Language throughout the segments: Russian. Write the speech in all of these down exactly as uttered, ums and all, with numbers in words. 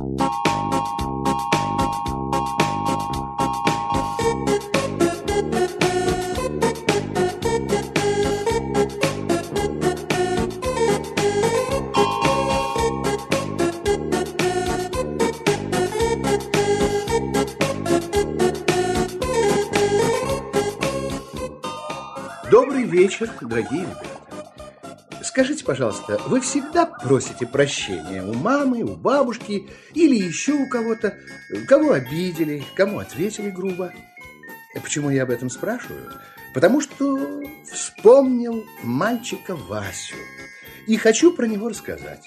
Добрый вечер, дорогие ребята. Скажите, пожалуйста, вы всегда просите прощения у мамы, у бабушки или еще у кого-то, кого обидели, кому ответили грубо? Почему я об этом спрашиваю? Потому что вспомнил мальчика Васю и хочу про него рассказать.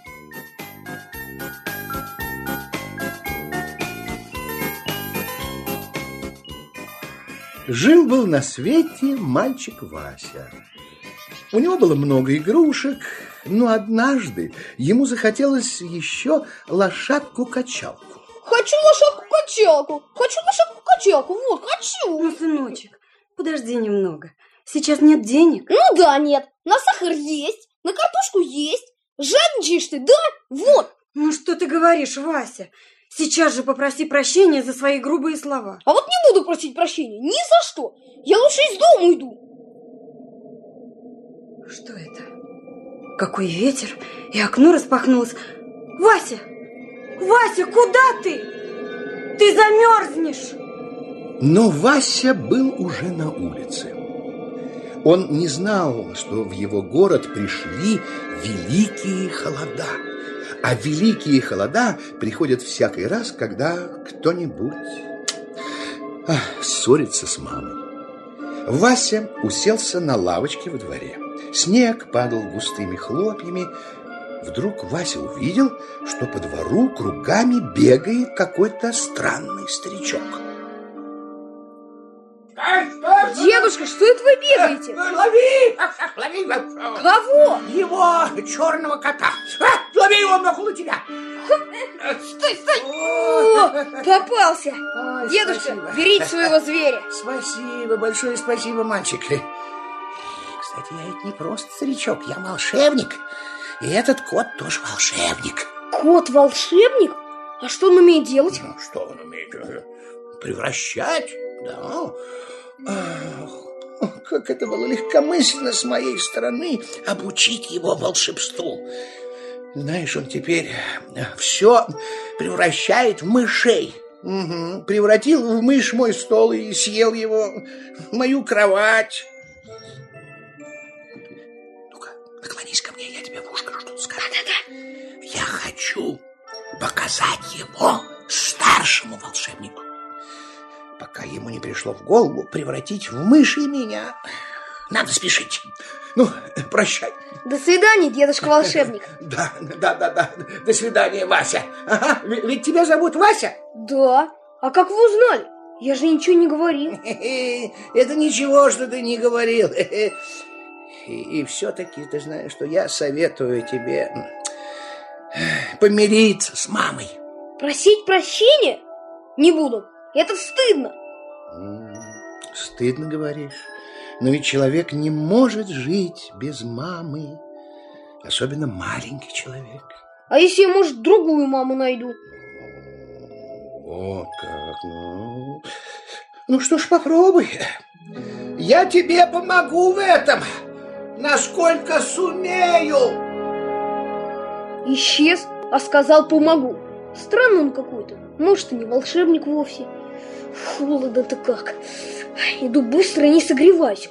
Жил-был на свете мальчик Вася. У него было много игрушек, но однажды ему захотелось еще лошадку-качалку. Хочу лошадку-качалку, хочу лошадку-качалку, вот, хочу. Ну, сыночек, подожди немного. Сейчас нет денег? Ну да, нет. На сахар есть, на картошку есть. Жадничаешь ты, да? Вот. Ну что ты говоришь, Вася? Сейчас же попроси прощения за свои грубые слова. А вот не буду просить прощения, ни за что. Я лучше из дома уйду. Что это? Какой ветер, и окно распахнулось. Вася! Вася, куда ты? Ты замерзнешь! Но Вася был уже на улице. Он не знал, что в его город пришли великие холода. А великие холода приходят всякий раз, когда кто-нибудь ах, ссорится с мамой. Вася уселся на лавочке во дворе. Снег падал густыми хлопьями. Вдруг Вася увидел, что по двору кругами бегает какой-то странный старичок. Дедушка, что это вы бегаете? Лови! Лови! Кого? Его, черного кота! А, лови его, он около тебя! Стой, стой! О, попался! Ой, Дедушка, спасибо. берите своего зверя. Спасибо, большое спасибо, мальчик. Кстати, я ведь не просто старичок, я волшебник. И этот кот тоже волшебник. Кот-волшебник? А что он умеет делать? Ну, что он умеет? Превращать, да. Ах, как это было легкомысленно с моей стороны обучить его волшебству. Знаешь, он теперь все превращает в мышей. Угу. Превратил в мышь мой стол и съел его, мою кровать. Ну-ка, наклонись ко мне, я тебе в ушко что-то скажу. Да-да-да. Я хочу показать его старшему волшебнику, пока ему не пришло в голову превратить в мышь и меня. Надо спешить. Ну, прощай. До свидания, дедушка-волшебник. Да, да, да, да. До свидания, Вася. Ага, ведь тебя зовут Вася? Да. А как вы узнали? Я же ничего не говорил. Это ничего, что ты не говорил. И, и все-таки ты знаешь, что я советую тебе помириться с мамой. Просить прощения? Не буду. Это стыдно. Стыдно, говоришь? Но ведь человек не может жить без мамы. Особенно маленький человек. А если я, может, другую маму найду? Вот как, ну... Ну что ж, попробуй. Я тебе помогу в этом, насколько сумею. Исчез, а сказал помогу. Странный он какой-то. Может, и не волшебник вовсе. Холодно-то как. Иду быстро и не согреваюсь.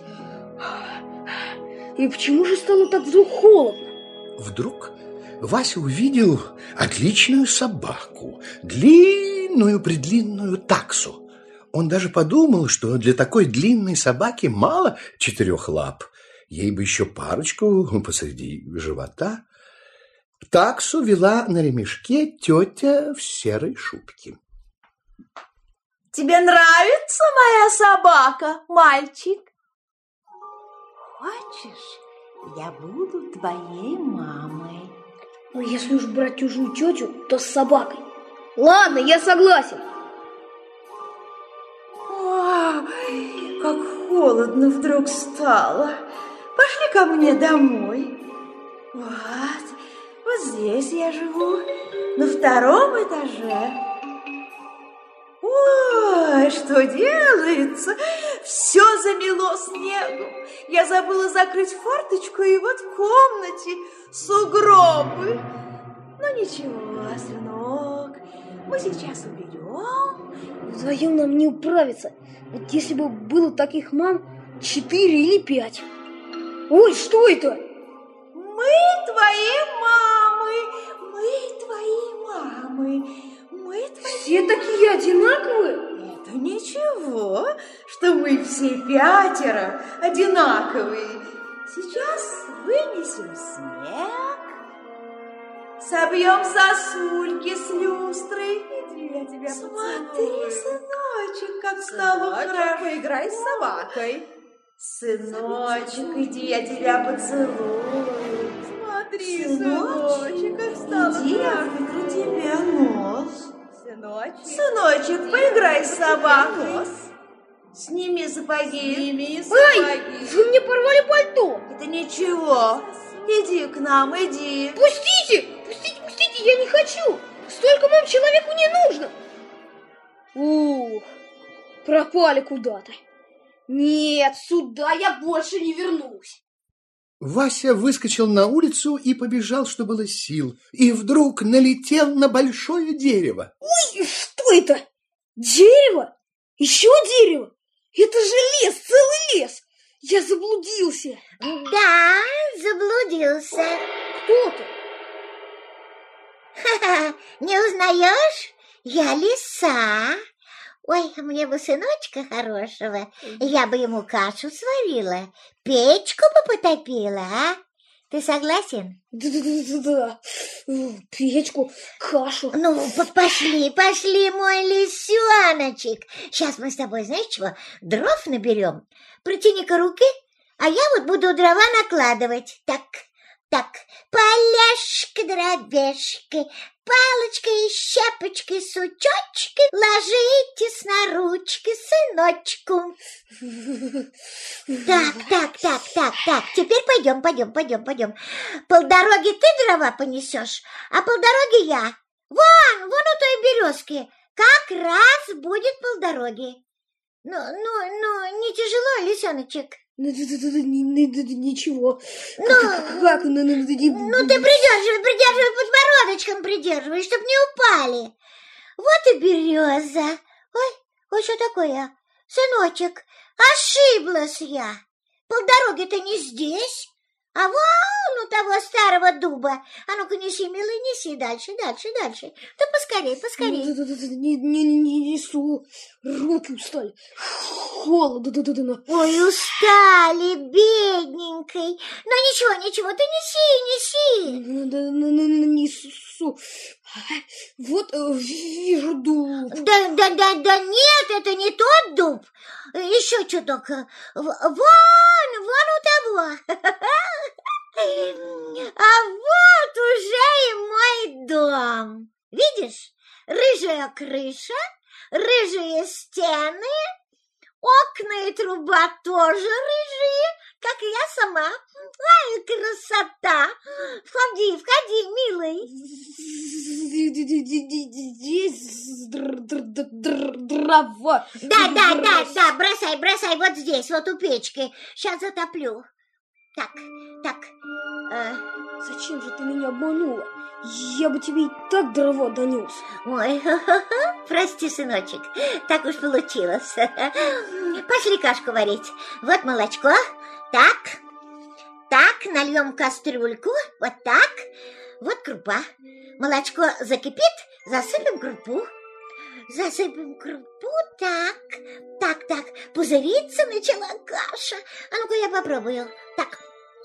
И почему же стало так вдруг холодно? Вдруг Вася увидел отличную собаку, длинную-предлинную таксу. Он даже подумал, что для такой длинной собаки мало четырех лап. Ей бы еще парочку посреди живота. Таксу вела на ремешке тетя в серой шубке. Тебе нравится моя собака, мальчик? Хочешь, я буду твоей мамой? Ну, если уж брать чужую тетю, то с собакой. Ладно, я согласен. О, как холодно вдруг стало. Пошли ко мне домой. Вот, вот Вот здесь я живу, на втором этаже. Ой, что делается? Все замело снегом. Я забыла закрыть форточку, и вот в комнате сугробы. Ну ничего, сынок, мы сейчас уберем. Вдвоем нам не управиться. Вот если бы было таких мам четыре или пять. Ой, что это? Мы твои мамы, мы твои мамы, мы твои... Все такие одинаковые? Это ничего, что мы все пятеро одинаковые. Сейчас вынесем снег, собьем сосульки с люстрой. Иди, я тебя поцелую. Смотри, сыночек, как стало хорошо. Поиграй с собакой. Сыночек, иди, я тебя поцелую. Смотри, сыночек, как стало хорошо. Иди, я вытру тебе нос. Сыночек, Сыночек, поиграй с собакой. Сними сапоги. Сними сапоги. Ай, вы мне порвали пальто. Это ничего. Иди к нам, иди. Пустите, пустите, пустите, я не хочу. Столько мам человеку не нужно. Ух, пропали куда-то. Нет, сюда я больше не вернусь. Вася выскочил на улицу и побежал, что было сил, и вдруг налетел на большое дерево. Ой, что это? Дерево? Еще дерево? Это же лес, целый лес. Я заблудился. Да, заблудился. Кто ты? Ха-ха, не узнаешь? Я лиса. Ой, мне бы сыночка хорошего, я бы ему кашу сварила, печку бы потопила, а? Ты согласен? Да-да-да, печку, кашу. Ну, пошли, пошли, мой лисеночек. Сейчас мы с тобой, знаешь чего, дров наберем. Протяни-ка руки, а я вот буду дрова накладывать. Так, так, поляшка-дробешка, палочкой, щепочкой, сучочкой, ложитесь на ручки сыночку. Так, так, так, так, так, теперь пойдем, пойдем, пойдем, пойдем. Полдороги ты дрова понесешь, а полдороги я. Вон, вон у той березки, как раз будет полдороги. Ну, ну, ну, не тяжело, лисеночек? Ничего. Ну, как? Ну, ну ты придерживай, придерживай, подбородочком придерживай, чтоб не упали. Вот и береза. Ой, ой, что такое? Сыночек, ошиблась я. Полдороги-то не здесь, а вон у того старого дуба. А ну-ка неси, милый, неси дальше, дальше, дальше. Да поскорей, поскорей. Не, не, не несу. Руки устали. Холодно. Ой, устали, бедненькой. Но ничего, ничего, ты неси, неси. Несу. Вот вижу дуб. Да, да, да, да нет, это не тот дуб. Еще чуток. Вон, вон у того. А вот уже и мой дом. Видишь, рыжая крыша, рыжие стены, окна и труба тоже рыжие, как и я сама. Ай, красота! Входи, входи, милый. Здесь дрова. Да, да, да, да, бросай, бросай вот здесь, вот у печки. Сейчас затоплю. Так, так. Э... Зачем же ты меня обманула? Я бы тебе и так дрова донес. Ой, прости, сыночек, так уж получилось. Пошли кашку варить. Вот молочко. Так, так, нальем кастрюльку. Вот так. Вот крупа. Молочко закипит, засыпем крупу. Засыпем крупу, так, так, так. Пузыриться начала каша. А ну-ка я попробую. Так.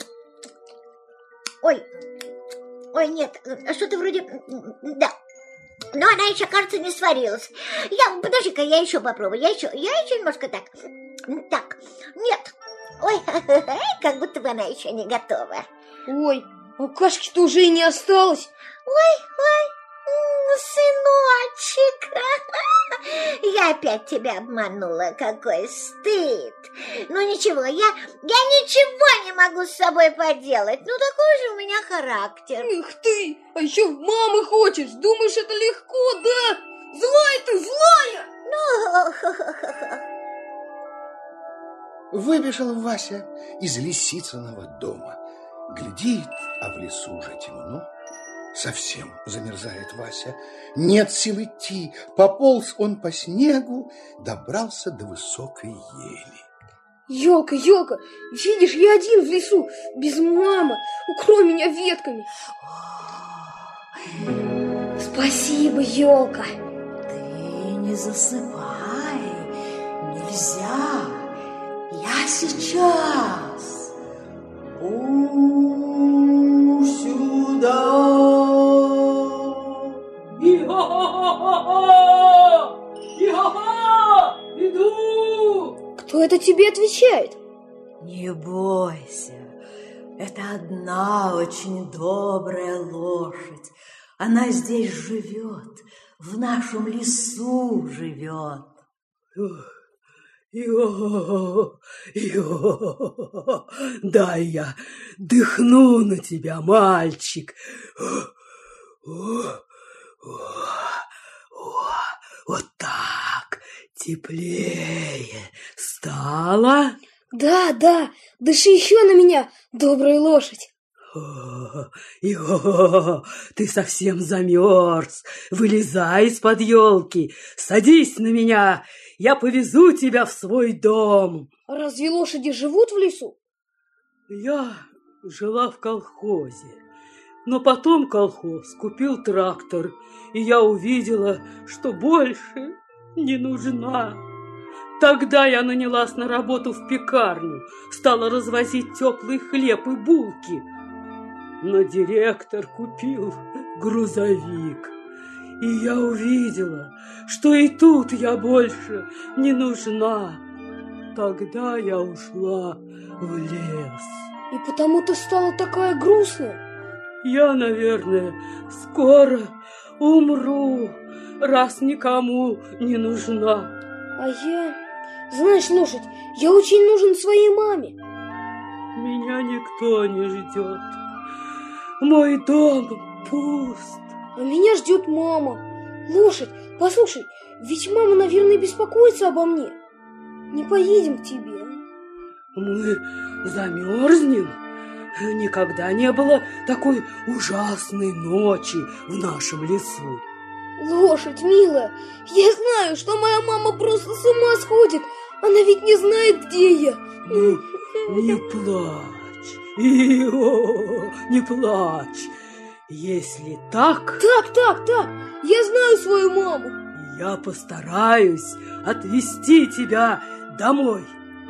Ой, ой, нет, что-то вроде... Да, но она еще, кажется, не сварилась. Я, подожди-ка, я еще попробую. Я еще, я еще немножко так. Так, нет. Ой, как будто бы она еще не готова. Ой, а кашки-то уже и не осталось. Ой, ой, сыночек. Я опять тебя обманула, какой стыд. Ну ничего, я, я ничего не могу с собой поделать. Ну такой же у меня характер. Эх ты, а еще в мамы хочешь. Думаешь, это легко, да? Злая ты, злая! Ну, Выбежал Вася из Лисицыного дома. Глядит, а в лесу уже темно. Совсем замерзает Вася. Нет сил идти. Пополз он по снегу, добрался до высокой ели. Ёлка, ёлка, видишь, я один в лесу, без мамы. Укрой меня ветками. Спасибо, ёлка. Ты не засыпай, нельзя. Я сейчас. У, сюда. И-ха-ха-ха-ха! И-ха-ха! Иду! Кто это тебе отвечает? Не бойся, это одна очень добрая лошадь. Она здесь живет, в нашем лесу живет. Йо, йо, дай я дыхну на тебя, мальчик. Вот так, теплее стало? Да, да, дыши еще на меня, добрая лошадь. Йо, ты совсем замерз. Вылезай из-под елки, садись на меня, я повезу тебя в свой дом. А разве лошади живут в лесу? Я жила в колхозе, но потом колхоз купил трактор, и я увидела, что больше не нужна. Тогда я нанялась на работу в пекарню, стала развозить теплый хлеб и булки. Но директор купил грузовик, и я увидела, что и тут я больше не нужна. Тогда я ушла в лес. И потому ты стала такая грустная. Я, наверное, скоро умру, раз никому не нужна. А я... Знаешь, лошадь, я очень нужен своей маме. Меня никто не ждет. Мой дом пуст. А меня ждет мама. Лошадь, послушай, ведь мама, наверное, беспокоится обо мне. Не поедем к тебе. Мы замерзнем. Никогда не было такой ужасной ночи в нашем лесу. Лошадь, милая, я знаю, что моя мама просто с ума сходит. Она ведь не знает, где я. Ну, не плачь. Ио, не плачь. Если так... Так, так, так, я знаю свою маму. Я постараюсь отвезти тебя домой.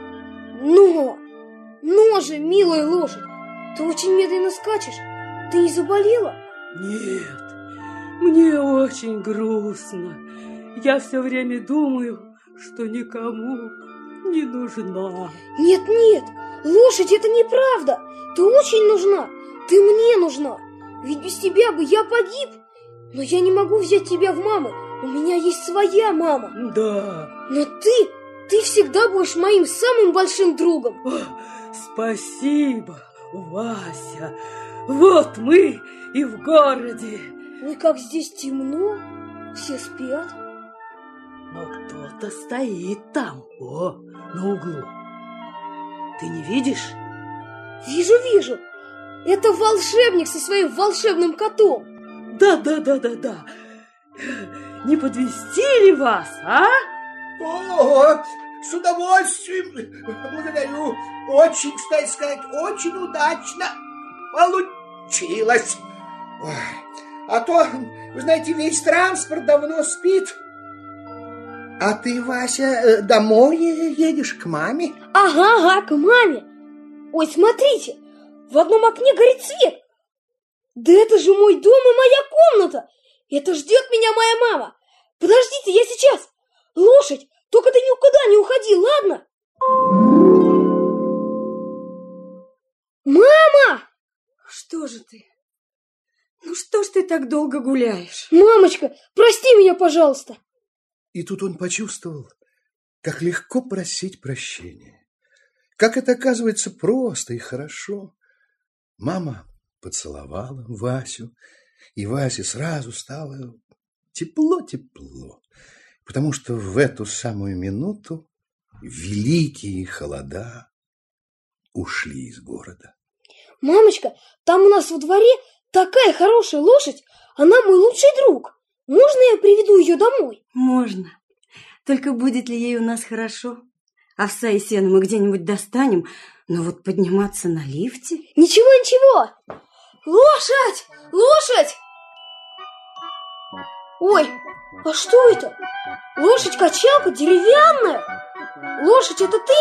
Но, но же, милая лошадь, ты очень медленно скачешь. Ты не заболела? Нет, мне очень грустно. Я все время думаю, что никому не нужна. Нет, нет, лошадь, это неправда. Ты очень нужна, ты мне нужна. Ведь без тебя бы я погиб. Но я не могу взять тебя в мамы. У меня есть своя мама. Да. Но ты, ты всегда будешь моим самым большим другом. О, спасибо, Вася. Вот мы и в городе. Ой, как здесь темно. Все спят. Но кто-то стоит там, о, на углу. Ты не видишь? Вижу, вижу. Это волшебник со своим волшебным котом. Да, да, да, да, да. Не подвезти ли вас, а? О, с удовольствием. Благодарю. Очень, кстати сказать, очень удачно получилось. Ой, а то, вы знаете, весь транспорт давно спит. А ты, Вася, домой едешь к маме? Ага, ага, к маме. Ой, смотрите, в одном окне горит свет. Да это же мой дом и моя комната. Это ждет меня моя мама. Подождите, я сейчас. Лошадь, только ты никуда не уходи, ладно? Мама! Что же ты? Ну что ж ты так долго гуляешь? Мамочка, прости меня, пожалуйста. И тут он почувствовал, как легко просить прощения. Как это, оказывается, просто и хорошо. Мама поцеловала Васю, и Васе сразу стало тепло-тепло, потому что в эту самую минуту великие холода ушли из города. Мамочка, там у нас во дворе такая хорошая лошадь, она мой лучший друг. Можно я приведу ее домой? Можно. Только будет ли ей у нас хорошо? Овса и сена мы где-нибудь достанем, но вот подниматься на лифте... Ничего, ничего! Лошадь! Лошадь! Ой, а что это? Лошадь-качалка деревянная? Лошадь, это ты?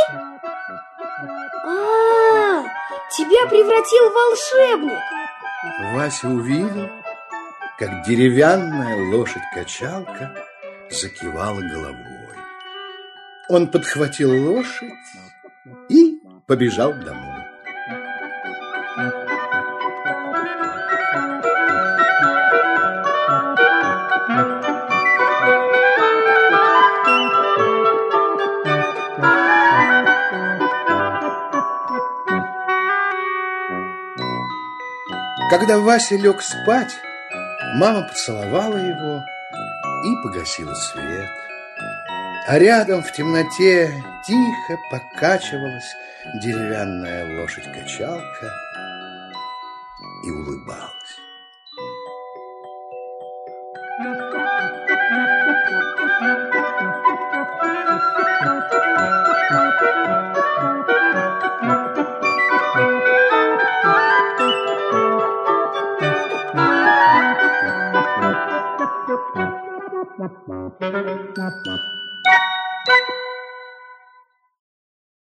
А, тебя превратил в волшебник. Вася увидел, как деревянная лошадь-качалка закивала головой. Он подхватил лошадь и побежал домой. Когда Вася лег спать, мама поцеловала его и погасила свет. А рядом в темноте тихо покачивалась деревянная лошадь-качалка и улыбалась. Thank you.